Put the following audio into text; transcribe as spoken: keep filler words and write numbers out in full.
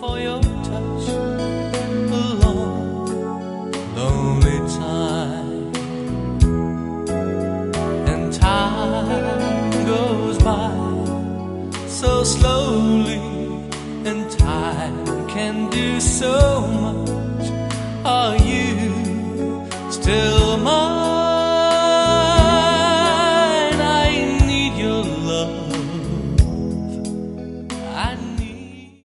for your touch. A long, lonely time, and time goes by so slowly, and time can do so much. Are you still mine?